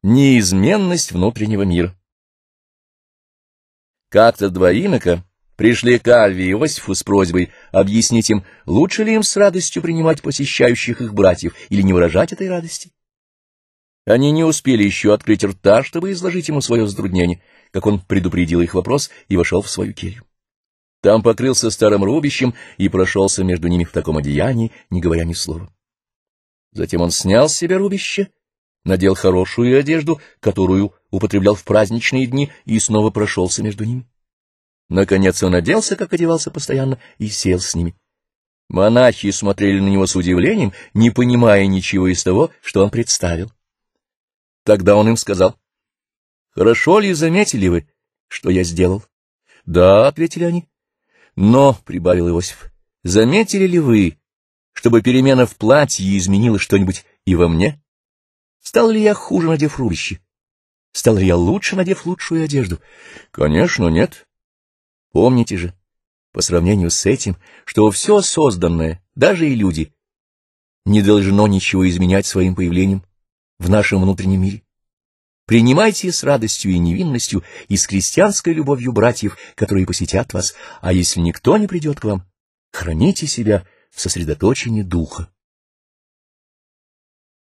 Неизменность внутреннего мира. Как-то два инока пришли к Альве и Иосифу с просьбой объяснить им, лучше ли им с радостью принимать посещающих их братьев или не выражать этой радости. Они не успели еще открыть рта, чтобы изложить ему свое затруднение, как он предупредил их вопрос и вошел в свою келью. Там покрылся старым рубищем и прошелся между ними в таком одеянии, не говоря ни слова. Затем он снял с себя рубище, надел хорошую одежду, которую употреблял в праздничные дни, и снова прошелся между ними. Наконец он оделся, как одевался постоянно, и сел с ними. Монахи смотрели на него с удивлением, не понимая ничего из того, что он представил. Тогда он им сказал: «Хорошо ли заметили вы, что я сделал?» «Да», — ответили они. «Но», — прибавил Иосиф, — «заметили ли вы, чтобы перемена в платье изменила что-нибудь и во мне? Стал ли я хуже, надев рубище? Стал ли я лучше, надев лучшую одежду? Конечно, нет. Помните же, по сравнению с этим, что все созданное, даже и люди, не должно ничего изменять своим появлением в нашем внутреннем мире. Принимайте с радостью и невинностью и с христианской любовью братьев, которые посетят вас, а если никто не придет к вам, храните себя в сосредоточении духа.